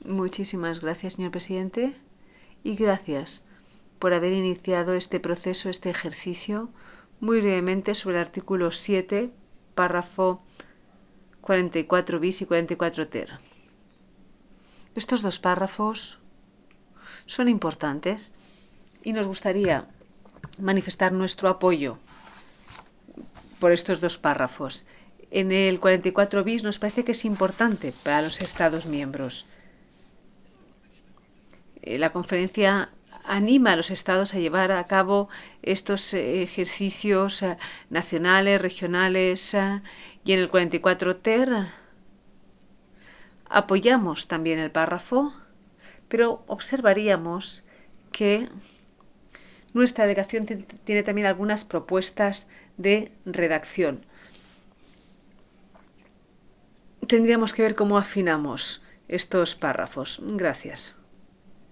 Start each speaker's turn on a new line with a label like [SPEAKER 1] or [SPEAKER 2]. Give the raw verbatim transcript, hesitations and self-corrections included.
[SPEAKER 1] Muchísimas gracias, señor presidente, y gracias por haber iniciado este proceso, este ejercicio, muy brevemente sobre el artículo siete, párrafo cuarenta y cuatro bis y cuarenta y cuatro ter. Estos dos párrafos son importantes y nos gustaría manifestar nuestro apoyo por estos dos párrafos. En el cuarenta y cuatro bis nos parece que es importante para los Estados miembros. La conferencia anima a los Estados a llevar a cabo estos ejercicios nacionales, regionales, y en el cuarenta y cuatro ter apoyamos también el párrafo, pero observaríamos que nuestra delegación tiene también algunas propuestas de redacción. Tendríamos que ver cómo afinamos estos párrafos. Gracias.